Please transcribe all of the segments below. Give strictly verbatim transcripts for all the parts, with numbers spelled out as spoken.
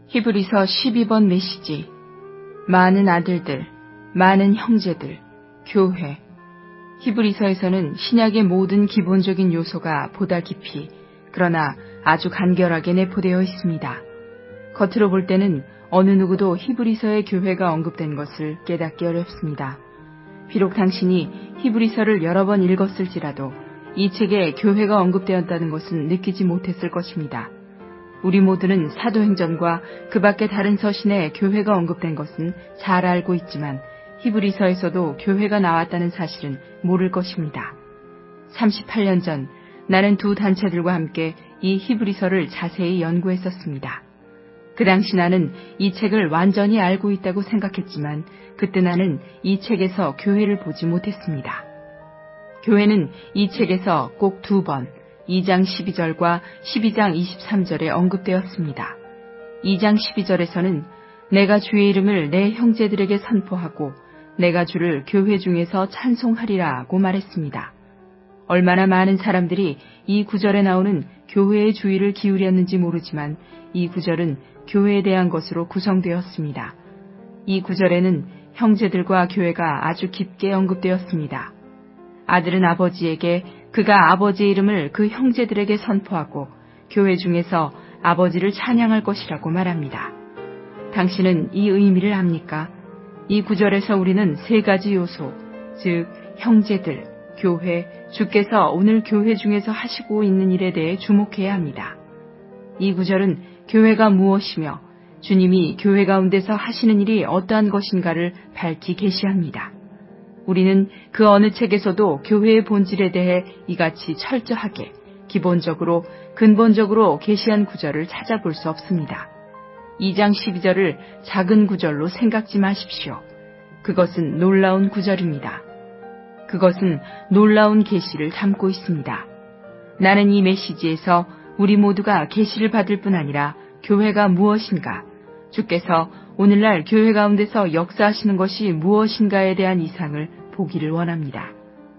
히브리서 십이 번 메시지. 많은 아들들, 많은 형제들, 교회. 히브리서에서는 신약의 모든 기본적인 요소가 보다 깊이, 그러나 아주 간결하게 내포되어 있습니다. 겉으로 볼 때는 어느 누구도 히브리서의 교회가 언급된 것을 깨닫기 어렵습니다. 비록 당신이 히브리서를 여러 번 읽었을지라도 이 책에 교회가 언급되었다는 것은 느끼지 못했을 것입니다. 우리 모두는 사도행전과 그 밖의 다른 서신에 교회가 언급된 것은 잘 알고 있지만 히브리서에서도 교회가 나왔다는 사실은 모를 것입니다. 삼십팔 년 전 나는 두 단체들과 함께 이 히브리서를 자세히 연구했었습니다. 그 당시 나는 이 책을 완전히 알고 있다고 생각했지만 그때 나는 이 책에서 교회를 보지 못했습니다. 교회는 이 책에서 꼭 두 번, 이 장 십이 절과 십이 장 이십삼 절에 언급되었습니다. 이 장 십이 절에서는 내가 주의 이름을 내 형제들에게 선포하고 내가 주를 교회 중에서 찬송하리라고 말했습니다. 얼마나 많은 사람들이 이 구절에 나오는 교회의 주의를 기울였는지 모르지만 이 구절은 교회에 대한 것으로 구성되었습니다. 이 구절에는 형제들과 교회가 아주 깊게 언급되었습니다. 아들은 아버지에게 그가 아버지의 이름을 그 형제들에게 선포하고 교회 중에서 아버지를 찬양할 것이라고 말합니다. 당신은 이 의미를 압니까? 이 구절에서 우리는 세 가지 요소, 즉 형제들, 교회, 주께서 오늘 교회 중에서 하시고 있는 일에 대해 주목해야 합니다. 이 구절은 교회가 무엇이며 주님이 교회 가운데서 하시는 일이 어떠한 것인가를 밝히 계시합니다. 우리는 그 어느 책에서도 교회의 본질에 대해 이같이 철저하게, 기본적으로, 근본적으로 계시한 구절을 찾아볼 수 없습니다. 이 장 십이 절을 작은 구절로 생각지 마십시오. 그것은 놀라운 구절입니다. 그것은 놀라운 계시를 담고 있습니다. 나는 이 메시지에서 우리 모두가 계시를 받을 뿐 아니라 교회가 무엇인가, 주께서 오늘날 교회 가운데서 역사하시는 것이 무엇인가에 대한 이상을 보기를 원합니다.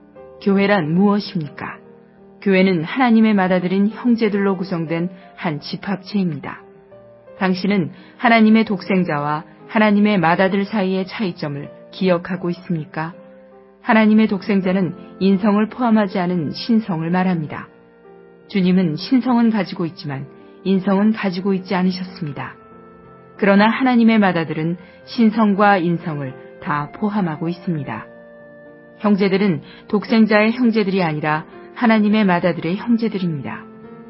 교회란 무엇입니까? 교회는 하나님의 맏아들인 형제들로 구성된 한 집합체입니다. 당신은 하나님의 독생자와 하나님의 맏아들 사이의 차이점을 기억하고 있습니까? 하나님의 독생자는 인성을 포함하지 않은 신성을 말합니다. 주님은 신성은 가지고 있지만 인성은 가지고 있지 않으셨습니다. 그러나 하나님의 맏아들은 신성과 인성을 다 포함하고 있습니다. 형제들은 독생자의 형제들이 아니라 하나님의 맏아들의 형제들입니다.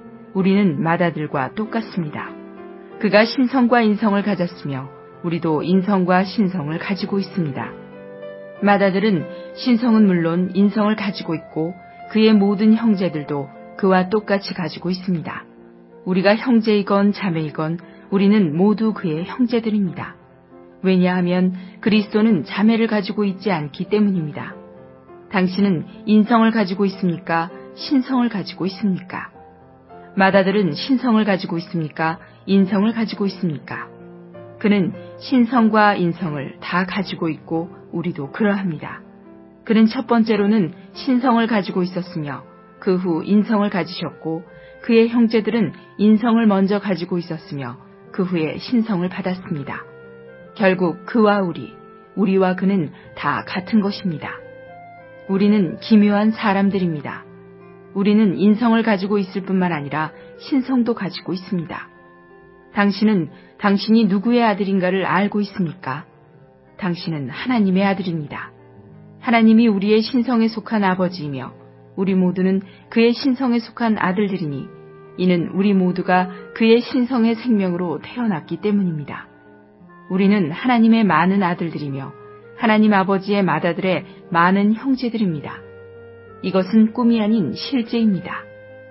우리는 맏아들과 똑같습니다. 그가 신성과 인성을 가졌으며 우리도 인성과 신성을 가지고 있습니다. 맏아들은 신성은 물론 인성을 가지고 있고 그의 모든 형제들도 그와 똑같이 가지고 있습니다. 우리가 형제이건 자매이건 우리는 모두 그의 형제들입니다. 왜냐하면 그리스도는 자매를 가지고 있지 않기 때문입니다. 당신은 인성을 가지고 있습니까? 신성을 가지고 있습니까? 맏아들은 신성을 가지고 있습니까? 인성을 가지고 있습니까? 그는 신성과 인성을 다 가지고 있고 우리도 그러합니다. 그는 첫 번째로는 신성을 가지고 있었으며 그 후 인성을 가지셨고 그의 형제들은 인성을 먼저 가지고 있었으며 그 후에 신성을 받았습니다. 결국 그와 우리, 우리와 그는 다 같은 것입니다. 우리는 기묘한 사람들입니다. 우리는 인성을 가지고 있을 뿐만 아니라 신성도 가지고 있습니다. 당신은 당신이 누구의 아들인가를 알고 있습니까? 당신은 하나님의 아들입니다. 하나님이 우리의 신성에 속한 아버지이며 우리 모두는 그의 신성에 속한 아들들이니 이는 우리 모두가 그의 신성의 생명으로 태어났기 때문입니다. 우리는 하나님의 많은 아들들이며 하나님 아버지의 맏아들의 많은 형제들입니다. 이것은 꿈이 아닌 실제입니다.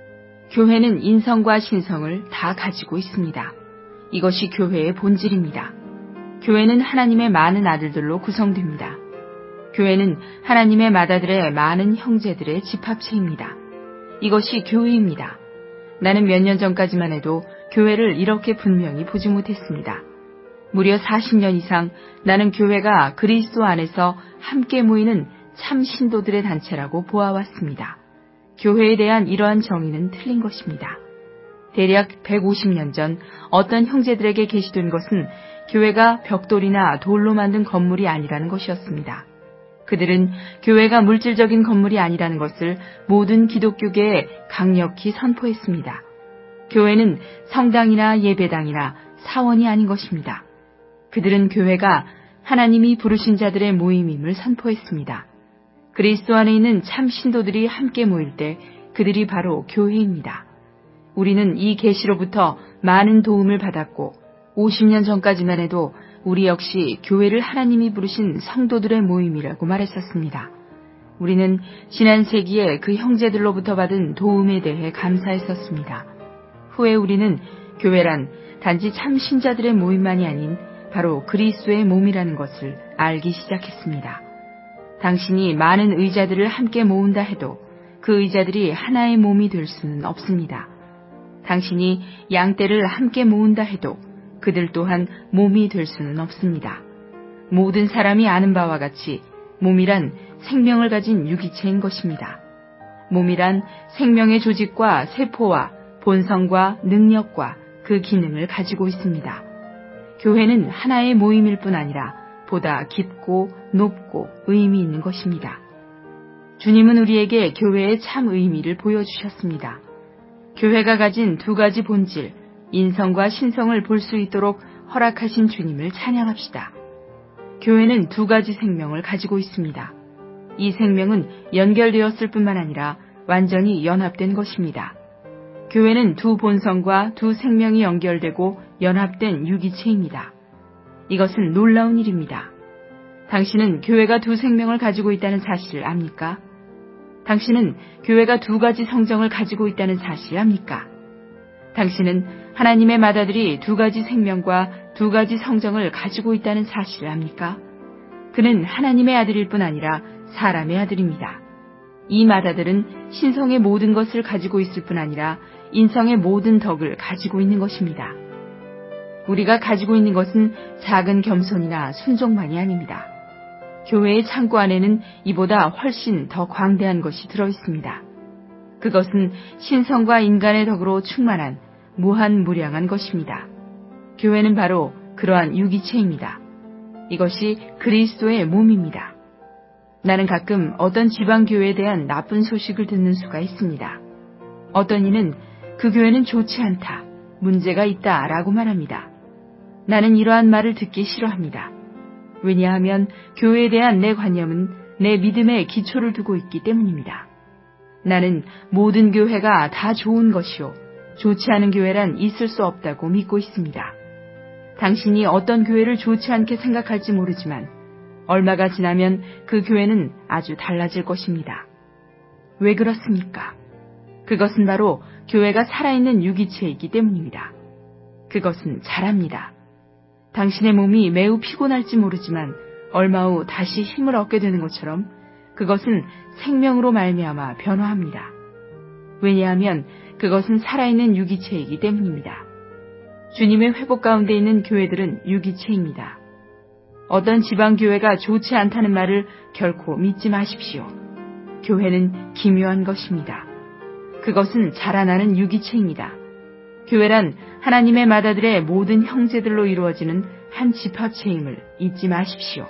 교회는 인성과 신성을 다 가지고 있습니다. 이것이 교회의 본질입니다. 교회는 하나님의 많은 아들들로 구성됩니다. 교회는 하나님의 맏아들의 많은 형제들의 집합체입니다. 이것이 교회입니다. 나는 몇 년 전까지만 해도 교회를 이렇게 분명히 보지 못했습니다. 무려 사십 년 이상 나는 교회가 그리스도 안에서 함께 모이는 참 신도들의 단체라고 보아왔습니다. 교회에 대한 이러한 정의는 틀린 것입니다. 대략 백오십 년 전 어떤 형제들에게 계시된 것은 교회가 벽돌이나 돌로 만든 건물이 아니라는 것이었습니다. 그들은 교회가 물질적인 건물이 아니라는 것을 모든 기독교계에 강력히 선포했습니다. 교회는 성당이나 예배당이나 사원이 아닌 것입니다. 그들은 교회가 하나님이 부르신 자들의 모임임을 선포했습니다. 그리스도 안에 있는 참 신도들이 함께 모일 때 그들이 바로 교회입니다. 우리는 이 계시로부터 많은 도움을 받았고 오십 년 전까지만 해도 우리 역시 교회를 하나님이 부르신 성도들의 모임이라고 말했었습니다. 우리는 지난 세기에 그 형제들로부터 받은 도움에 대해 감사했었습니다. 후에 우리는 교회란 단지 참 신자들의 모임만이 아닌 바로 그리스도의 몸이라는 것을 알기 시작했습니다. 당신이 많은 의자들을 함께 모은다 해도 그 의자들이 하나의 몸이 될 수는 없습니다. 당신이 양떼를 함께 모은다 해도 그들 또한 몸이 될 수는 없습니다. 모든 사람이 아는 바와 같이 몸이란 생명을 가진 유기체인 것입니다. 몸이란 생명의 조직과 세포와 본성과 능력과 그 기능을 가지고 있습니다. 교회는 하나의 모임일 뿐 아니라 보다 깊고 높고 의미 있는 것입니다. 주님은 우리에게 교회의 참 의미를 보여주셨습니다. 교회가 가진 두 가지 본질, 인성과 신성을 볼 수 있도록 허락하신 주님을 찬양합시다. 교회는 두 가지 생명을 가지고 있습니다. 이 생명은 연결되었을 뿐만 아니라 완전히 연합된 것입니다. 교회는 두 본성과 두 생명이 연결되고 연합된 유기체입니다. 이것은 놀라운 일입니다. 당신은 교회가 두 생명을 가지고 있다는 사실을 압니까? 당신은 교회가 두 가지 성정을 가지고 있다는 사실을 압니까? 당신은 하나님의 맏아들이 두 가지 생명과 두 가지 성정을 가지고 있다는 사실을 압니까? 그는 하나님의 아들일 뿐 아니라 사람의 아들입니다. 이 맏아들은 신성의 모든 것을 가지고 있을 뿐 아니라 인성의 모든 덕을 가지고 있는 것입니다. 우리가 가지고 있는 것은 작은 겸손이나 순종만이 아닙니다. 교회의 창고 안에는 이보다 훨씬 더 광대한 것이 들어있습니다. 그것은 신성과 인간의 덕으로 충만한 무한무량한 것입니다. 교회는 바로 그러한 유기체입니다. 이것이 그리스도의 몸입니다. 나는 가끔 어떤 지방교회에 대한 나쁜 소식을 듣는 수가 있습니다. 어떤 이는 그 교회는 좋지 않다, 문제가 있다 라고 말합니다. 나는 이러한 말을 듣기 싫어합니다. 왜냐하면 교회에 대한 내 관념은 내 믿음에 기초를 두고 있기 때문입니다. 나는 모든 교회가 다 좋은 것이요, 좋지 않은 교회란 있을 수 없다고 믿고 있습니다. 당신이 어떤 교회를 좋지 않게 생각할지 모르지만 얼마가 지나면 그 교회는 아주 달라질 것입니다. 왜 그렇습니까? 그것은 바로 교회가 살아있는 유기체이기 때문입니다. 그것은 잘합니다. 당신의 몸이 매우 피곤할지 모르지만 얼마 후 다시 힘을 얻게 되는 것처럼 그것은 생명으로 말미암아 변화합니다. 왜냐하면 그것은 살아있는 유기체이기 때문입니다. 주님의 회복 가운데 있는 교회들은 유기체입니다. 어떤 지방교회가 좋지 않다는 말을 결코 믿지 마십시오. 교회는 기묘한 것입니다. 그것은 자라나는 유기체입니다. 교회란 하나님의 맏아들의 모든 형제들로 이루어지는 한 집합체임을 잊지 마십시오.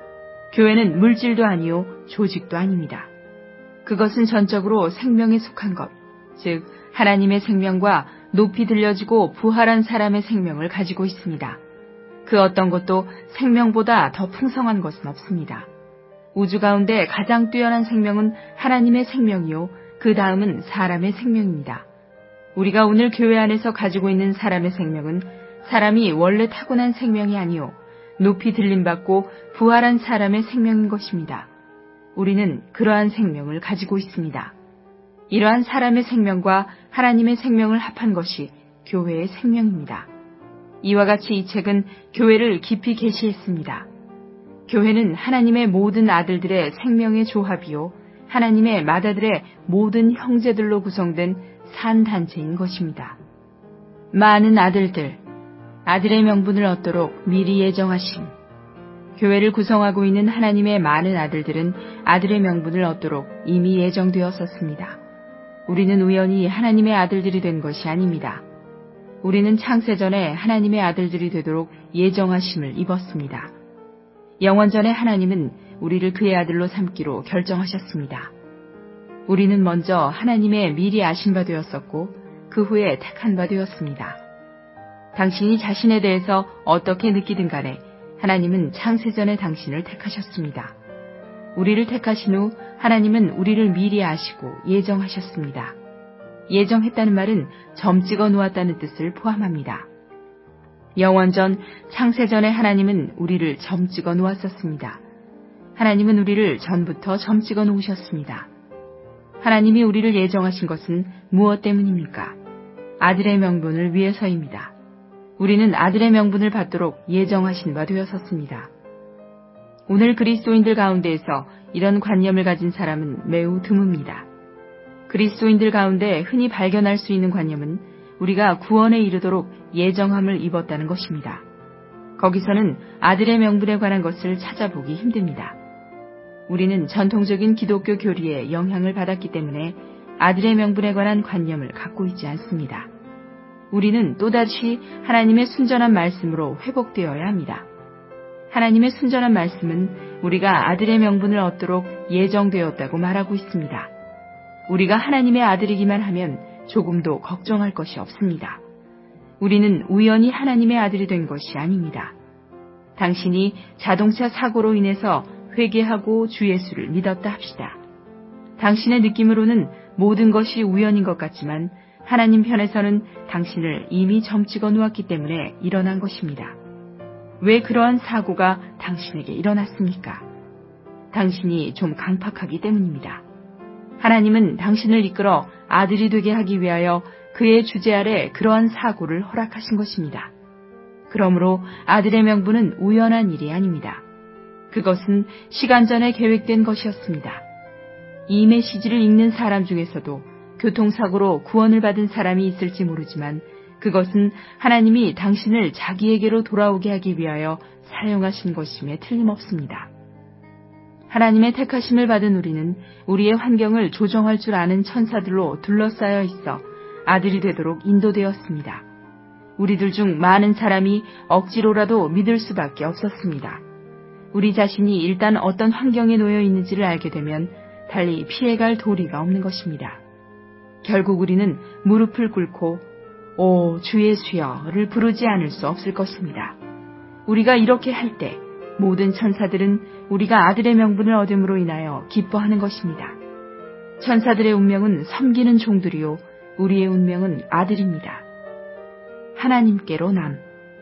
교회는 물질도 아니요 조직도 아닙니다. 그것은 전적으로 생명에 속한 것, 즉 하나님의 생명과 높이 들려지고 부활한 사람의 생명을 가지고 있습니다. 그 어떤 것도 생명보다 더 풍성한 것은 없습니다. 우주 가운데 가장 뛰어난 생명은 하나님의 생명이요, 그 다음은 사람의 생명입니다. 우리가 오늘 교회 안에서 가지고 있는 사람의 생명은 사람이 원래 타고난 생명이 아니요 높이 들림받고 부활한 사람의 생명인 것입니다. 우리는 그러한 생명을 가지고 있습니다. 이러한 사람의 생명과 하나님의 생명을 합한 것이 교회의 생명입니다. 이와 같이 이 책은 교회를 깊이 계시했습니다. 교회는 하나님의 모든 아들들의 생명의 조합이요 하나님의 맏아들의 모든 형제들로 구성된 산단체인 것입니다. 많은 아들들, 아들의 명분을 얻도록 미리 예정하심. 교회를 구성하고 있는 하나님의 많은 아들들은 아들의 명분을 얻도록 이미 예정되었었습니다. 우리는 우연히 하나님의 아들들이 된 것이 아닙니다. 우리는 창세전에 하나님의 아들들이 되도록 예정하심을 입었습니다. 영원전에 하나님은 우리를 그의 아들로 삼기로 결정하셨습니다. 우리는 먼저 하나님의 미리 아신 바 되었었고 그 후에 택한 바 되었습니다. 당신이 자신에 대해서 어떻게 느끼든 간에 하나님은 창세전에 당신을 택하셨습니다. 우리를 택하신 후 하나님은 우리를 미리 아시고 예정하셨습니다. 예정했다는 말은 점 찍어 놓았다는 뜻을 포함합니다. 영원전 창세전에 하나님은 우리를 점 찍어 놓았었습니다. 하나님은 우리를 전부터 점 찍어 놓으셨습니다. 하나님이 우리를 예정하신 것은 무엇 때문입니까? 아들의 명분을 위해서입니다. 우리는 아들의 명분을 받도록 예정하신 바 되었었습니다. 오늘 그리스도인들 가운데에서 이런 관념을 가진 사람은 매우 드뭅니다. 그리스도인들 가운데 흔히 발견할 수 있는 관념은 우리가 구원에 이르도록 예정함을 입었다는 것입니다. 거기서는 아들의 명분에 관한 것을 찾아보기 힘듭니다. 우리는 전통적인 기독교 교리에 영향을 받았기 때문에 아들의 명분에 관한 관념을 갖고 있지 않습니다. 우리는 또다시 하나님의 순전한 말씀으로 회복되어야 합니다. 하나님의 순전한 말씀은 우리가 아들의 명분을 얻도록 예정되었다고 말하고 있습니다. 우리가 하나님의 아들이기만 하면 조금도 걱정할 것이 없습니다. 우리는 우연히 하나님의 아들이 된 것이 아닙니다. 당신이 자동차 사고로 인해서 회개하고 주 예수를 믿었다 합시다. 당신의 느낌으로는 모든 것이 우연인 것 같지만 하나님 편에서는 당신을 이미 점 찍어 놓았기 때문에 일어난 것입니다. 왜 그러한 사고가 당신에게 일어났습니까? 당신이 좀 강팍하기 때문입니다. 하나님은 당신을 이끌어 아들이 되게 하기 위하여 그의 주재 아래 그러한 사고를 허락하신 것입니다. 그러므로 아들의 명분은 우연한 일이 아닙니다. 그것은 시간 전에 계획된 것이었습니다. 이 메시지를 읽는 사람 중에서도 교통사고로 구원을 받은 사람이 있을지 모르지만 그것은 하나님이 당신을 자기에게로 돌아오게 하기 위하여 사용하신 것임에 틀림없습니다. 하나님의 택하심을 받은 우리는 우리의 환경을 조정할 줄 아는 천사들로 둘러싸여 있어 아들이 되도록 인도되었습니다. 우리들 중 많은 사람이 억지로라도 믿을 수밖에 없었습니다. 우리 자신이 일단 어떤 환경에 놓여 있는지를 알게 되면 달리 피해갈 도리가 없는 것입니다. 결국 우리는 무릎을 꿇고 오 주 예수여를 부르지 않을 수 없을 것입니다. 우리가 이렇게 할 때 모든 천사들은 우리가 아들의 명분을 얻음으로 인하여 기뻐하는 것입니다. 천사들의 운명은 섬기는 종들이요 우리의 운명은 아들입니다. 하나님께로 남.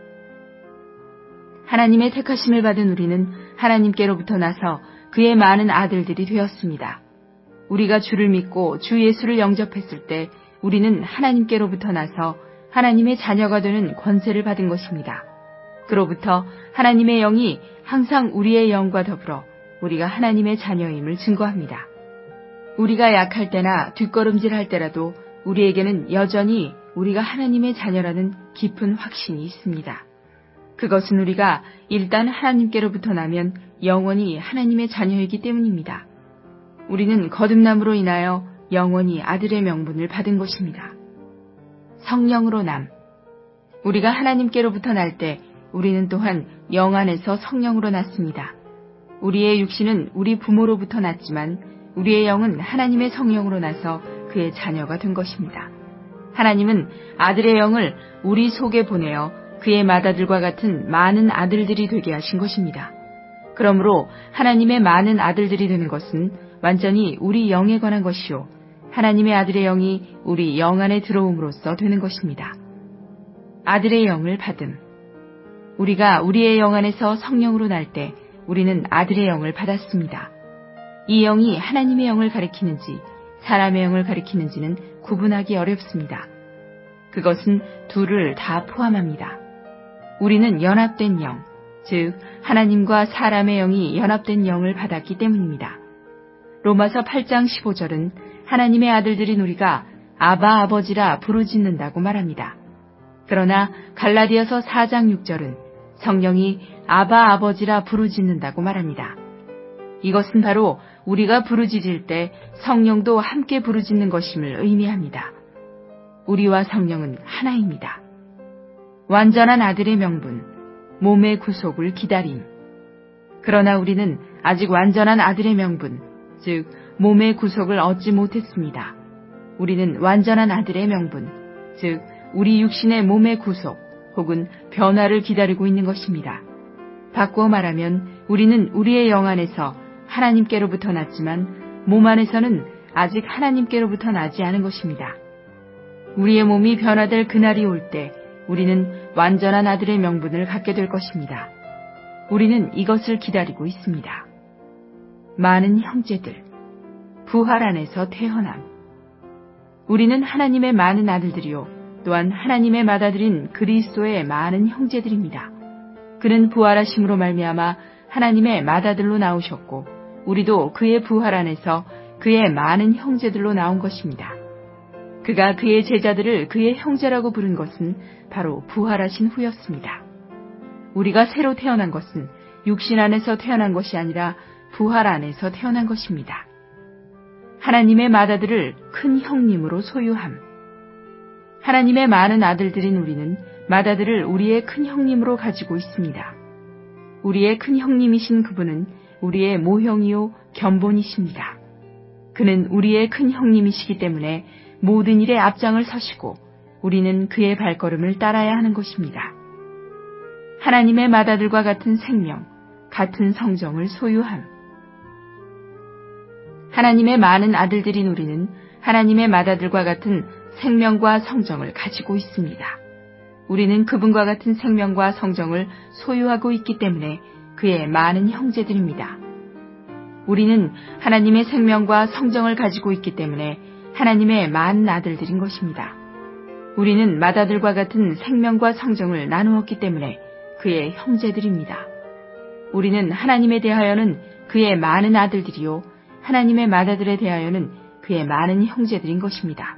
하나님의 택하심을 받은 우리는 하나님께로부터 나서 그의 많은 아들들이 되었습니다. 우리가 주를 믿고 주 예수를 영접했을 때 우리는 하나님께로부터 나서 하나님의 자녀가 되는 권세를 받은 것입니다. 그로부터 하나님의 영이 항상 우리의 영과 더불어 우리가 하나님의 자녀임을 증거합니다. 우리가 약할 때나 뒷걸음질할 때라도 우리에게는 여전히 우리가 하나님의 자녀라는 깊은 확신이 있습니다. 그것은 우리가 일단 하나님께로부터 나면 영원히 하나님의 자녀이기 때문입니다. 우리는 거듭남으로 인하여 영원히 아들의 명분을 받은 것입니다. 성령으로 남. 우리가 하나님께로부터 날 때 우리는 또한 영 안에서 성령으로 났습니다. 우리의 육신은 우리 부모로부터 났지만 우리의 영은 하나님의 성령으로 나서 그의 자녀가 된 것입니다. 하나님은 아들의 영을 우리 속에 보내어 그의 맏아들과 같은 많은 아들들이 되게 하신 것입니다. 그러므로 하나님의 많은 아들들이 되는 것은 완전히 우리 영에 관한 것이요 하나님의 아들의 영이 우리 영 안에 들어옴으로써 되는 것입니다. 아들의 영을 받음. 우리가 우리의 영 안에서 성령으로 날 때 우리는 아들의 영을 받았습니다. 이 영이 하나님의 영을 가리키는지 사람의 영을 가리키는지는 구분하기 어렵습니다. 그것은 둘을 다 포함합니다. 우리는 연합된 영, 즉 하나님과 사람의 영이 연합된 영을 받았기 때문입니다. 로마서 팔 장 십오 절은 하나님의 아들들인 우리가 아바 아버지라 부르짖는다고 말합니다. 그러나 갈라디아서 사 장 육 절은 성령이 아바 아버지라 부르짖는다고 말합니다. 이것은 바로 우리가 부르짖을 때 성령도 함께 부르짖는 것임을 의미합니다. 우리와 성령은 하나입니다. 완전한 아들의 명분, 몸의 구속을 기다림. 그러나 우리는 아직 완전한 아들의 명분, 즉 몸의 구속을 얻지 못했습니다. 우리는 완전한 아들의 명분, 즉 우리 육신의 몸의 구속 혹은 변화를 기다리고 있는 것입니다. 바꾸어 말하면 우리는 우리의 영 안에서 하나님께로부터 났지만 몸 안에서는 아직 하나님께로부터 나지 않은 것입니다. 우리의 몸이 변화될 그날이 올 때 우리는 완전한 아들의 명분을 갖게 될 것입니다. 우리는 이것을 기다리고 있습니다. 많은 형제들, 부활 안에서 태어남. 우리는 하나님의 많은 아들들이요 또한 하나님의 맏아들인 그리스도의 많은 형제들입니다. 그는 부활하심으로 말미암아 하나님의 맏아들로 나오셨고 우리도 그의 부활 안에서 그의 많은 형제들로 나온 것입니다. 그가 그의 제자들을 그의 형제라고 부른 것은 바로 부활하신 후였습니다. 우리가 새로 태어난 것은 육신 안에서 태어난 것이 아니라 부활 안에서 태어난 것입니다. 하나님의 맏아들을 큰 형님으로 소유함. 하나님의 많은 아들들인 우리는 맏아들을 우리의 큰 형님으로 가지고 있습니다. 우리의 큰 형님이신 그분은 우리의 모형이요 견본이십니다. 그는 우리의 큰 형님이시기 때문에 모든 일에 앞장을 서시고 우리는 그의 발걸음을 따라야 하는 것입니다. 하나님의 맏아들과 같은 생명, 같은 성정을 소유함. 하나님의 많은 아들들인 우리는 하나님의 맏아들과 같은 생명과 성정을 가지고 있습니다. 우리는 그분과 같은 생명과 성정을 소유하고 있기 때문에 그의 많은 형제들입니다. 우리는 하나님의 생명과 성정을 가지고 있기 때문에 하나님의 많은 아들들인 것입니다. 우리는 맏아들과 같은 생명과 성정을 나누었기 때문에 그의 형제들입니다. 우리는 하나님에 대하여는 그의 많은 아들들이요 하나님의 맏아들에 대하여는 그의 많은 형제들인 것입니다.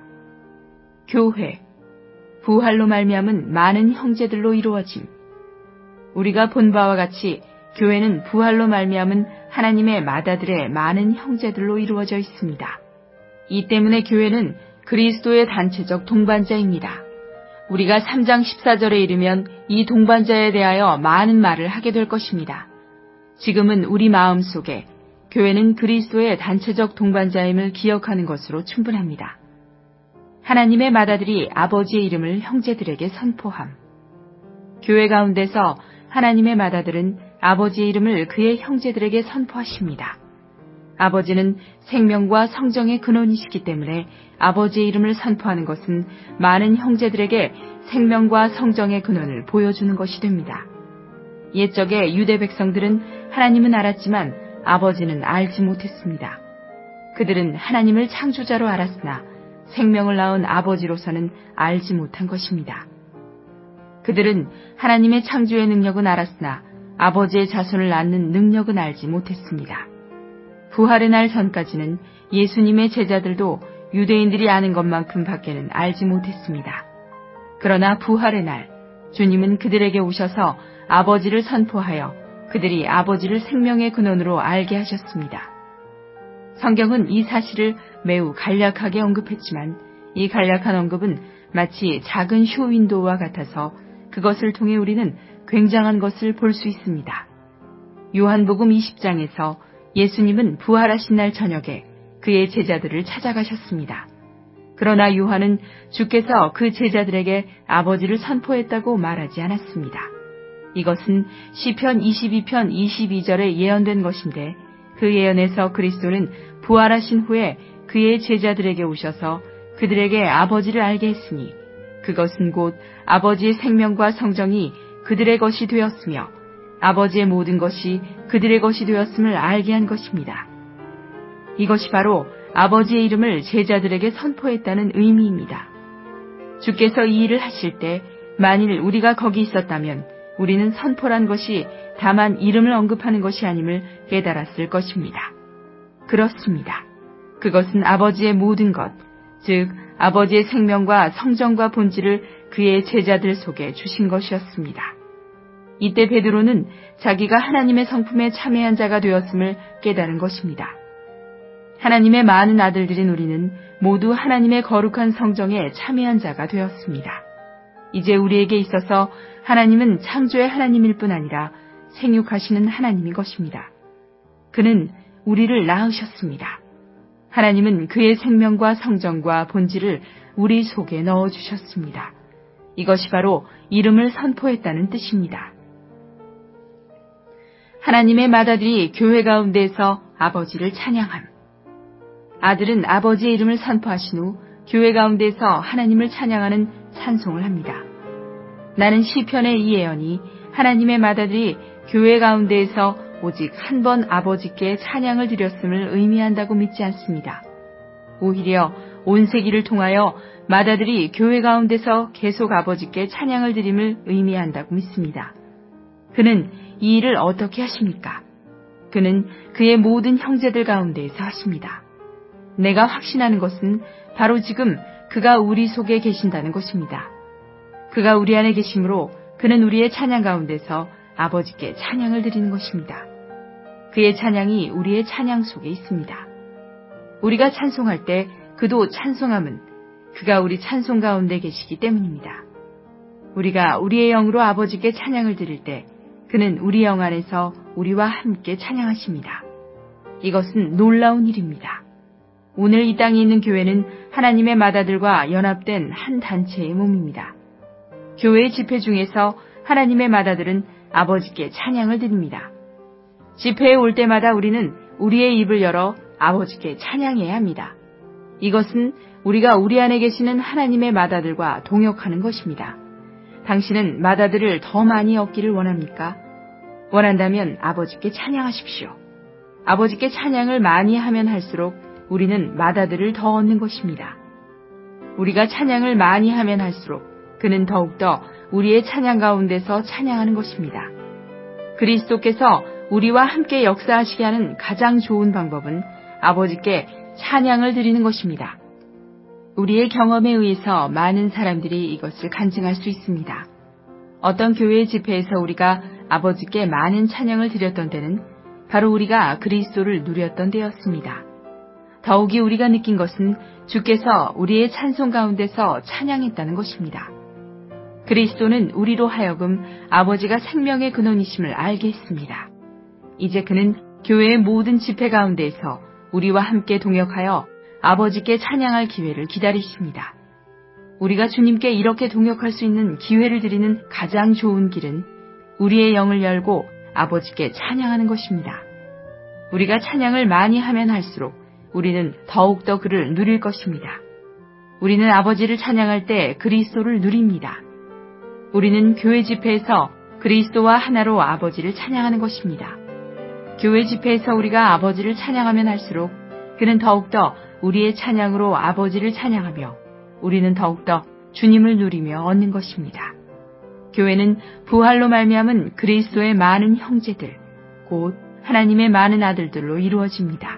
교회, 부활로 말미암은 많은 형제들로 이루어짐. 우리가 본 바와 같이 교회는 부활로 말미암은 하나님의 맏아들의 많은 형제들로 이루어져 있습니다. 이 때문에 교회는 그리스도의 단체적 동반자입니다. 우리가 삼 장 십사 절에 이르면 이 동반자에 대하여 많은 말을 하게 될 것입니다. 지금은 우리 마음 속에 교회는 그리스도의 단체적 동반자임을 기억하는 것으로 충분합니다. 하나님의 맏아들이 아버지의 이름을 형제들에게 선포함. 교회 가운데서 하나님의 맏아들은 아버지의 이름을 그의 형제들에게 선포하십니다. 아버지는 생명과 성정의 근원이시기 때문에 아버지의 이름을 선포하는 것은 많은 형제들에게 생명과 성정의 근원을 보여주는 것이 됩니다. 옛적의 유대 백성들은 하나님은 알았지만 아버지는 알지 못했습니다. 그들은 하나님을 창조자로 알았으나 생명을 낳은 아버지로서는 알지 못한 것입니다. 그들은 하나님의 창조의 능력은 알았으나 아버지의 자손을 낳는 능력은 알지 못했습니다. 부활의 날 전까지는 예수님의 제자들도 유대인들이 아는 것만큼 밖에는 알지 못했습니다. 그러나 부활의 날, 주님은 그들에게 오셔서 아버지를 선포하여 그들이 아버지를 생명의 근원으로 알게 하셨습니다. 성경은 이 사실을 매우 간략하게 언급했지만 이 간략한 언급은 마치 작은 쇼윈도우와 같아서 그것을 통해 우리는 굉장한 것을 볼 수 있습니다. 요한복음 이십 장에서 예수님은 부활하신 날 저녁에 그의 제자들을 찾아가셨습니다. 그러나 요한은 주께서 그 제자들에게 아버지를 선포했다고 말하지 않았습니다. 이것은 시편 이십이 편 이십이 절에 예언된 것인데 그 예언에서 그리스도는 부활하신 후에 그의 제자들에게 오셔서 그들에게 아버지를 알게 했으니 그것은 곧 아버지의 생명과 성정이 그들의 것이 되었으며 아버지의 모든 것이 그들의 것이 되었음을 알게 한 것입니다. 이것이 바로 아버지의 이름을 제자들에게 선포했다는 의미입니다. 주께서 이 일을 하실 때 만일 우리가 거기 있었다면 우리는 선포란 것이 다만 이름을 언급하는 것이 아님을 깨달았을 것입니다. 그렇습니다. 그것은 아버지의 모든 것, 즉 아버지의 생명과 성정과 본질을 그의 제자들 속에 주신 것이었습니다. 이때 베드로는 자기가 하나님의 성품에 참여한 자가 되었음을 깨달은 것입니다. 하나님의 많은 아들들인 우리는 모두 하나님의 거룩한 성정에 참여한 자가 되었습니다. 이제 우리에게 있어서 하나님은 창조의 하나님일 뿐 아니라 생육하시는 하나님인 것입니다. 그는 우리를 낳으셨습니다. 하나님은 그의 생명과 성정과 본질을 우리 속에 넣어주셨습니다. 이것이 바로 이름을 선포했다는 뜻입니다. 하나님의 맏아들이 교회 가운데에서 아버지를 찬양함. 아들은 아버지의 이름을 선포하신 후 교회 가운데서 하나님을 찬양하는 찬송을 합니다. 나는 시편의 이 예언이 하나님의 맏아들이 교회 가운데에서 오직 한 번 아버지께 찬양을 드렸음을 의미한다고 믿지 않습니다. 오히려 온 세기를 통하여 맏아들이 교회 가운데서 계속 아버지께 찬양을 드림을 의미한다고 믿습니다. 그는 이 일을 어떻게 하십니까? 그는 그의 모든 형제들 가운데에서 하십니다. 내가 확신하는 것은 바로 지금 그가 우리 속에 계신다는 것입니다. 그가 우리 안에 계심으로 그는 우리의 찬양 가운데서 아버지께 찬양을 드리는 것입니다. 그의 찬양이 우리의 찬양 속에 있습니다. 우리가 찬송할 때 그도 찬송함은 그가 우리 찬송 가운데 계시기 때문입니다. 우리가 우리의 영으로 아버지께 찬양을 드릴 때 그는 우리 영 안에서 우리와 함께 찬양하십니다. 이것은 놀라운 일입니다. 오늘 이 땅에 있는 교회는 하나님의 맏아들과 연합된 한 단체의 몸입니다. 교회의 집회 중에서 하나님의 맏아들은 아버지께 찬양을 드립니다. 집회에 올 때마다 우리는 우리의 입을 열어 아버지께 찬양해야 합니다. 이것은 우리가 우리 안에 계시는 하나님의 맏아들과 동역하는 것입니다. 당신은 맏아들을 더 많이 얻기를 원합니까? 원한다면 아버지께 찬양하십시오. 아버지께 찬양을 많이 하면 할수록 우리는 맏아들을 더 얻는 것입니다. 우리가 찬양을 많이 하면 할수록 그는 더욱더 우리의 찬양 가운데서 찬양하는 것입니다. 그리스도께서 우리와 함께 역사하시게 하는 가장 좋은 방법은 아버지께 찬양을 드리는 것입니다. 우리의 경험에 의해서 많은 사람들이 이것을 간증할 수 있습니다. 어떤 교회의 집회에서 우리가 아버지께 많은 찬양을 드렸던 때는 바로 우리가 그리스도를 누렸던 때였습니다. 더욱이 우리가 느낀 것은 주께서 우리의 찬송 가운데서 찬양했다는 것입니다. 그리스도는 우리로 하여금 아버지가 생명의 근원이심을 알게 했습니다. 이제 그는 교회의 모든 집회 가운데에서 우리와 함께 동역하여 아버지께 찬양할 기회를 기다리십니다. 우리가 주님께 이렇게 동역할 수 있는 기회를 드리는 가장 좋은 길은 우리의 영을 열고 아버지께 찬양하는 것입니다. 우리가 찬양을 많이 하면 할수록 우리는 더욱더 그를 누릴 것입니다. 우리는 아버지를 찬양할 때 그리스도를 누립니다. 우리는 교회 집회에서 그리스도와 하나로 아버지를 찬양하는 것입니다. 교회 집회에서 우리가 아버지를 찬양하면 할수록 그는 더욱더 우리의 찬양으로 아버지를 찬양하며 우리는 더욱더 주님을 누리며 얻는 것입니다. 교회는 부활로 말미암은 그리스도의 많은 형제들, 곧 하나님의 많은 아들들로 이루어집니다.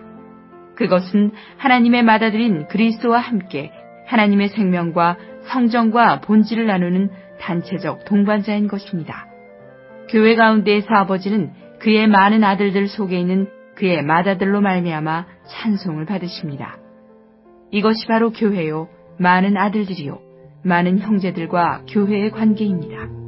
그것은 하나님의 맏아들인 그리스도와 함께 하나님의 생명과 성정과 본질을 나누는 단체적 동반자인 것입니다. 교회 가운데에서 아버지는 그의 많은 아들들 속에 있는 그의 맏아들로 말미암아 찬송을 받으십니다. 이것이 바로 교회요, 많은 아들들이요, 많은 형제들과 교회의 관계입니다.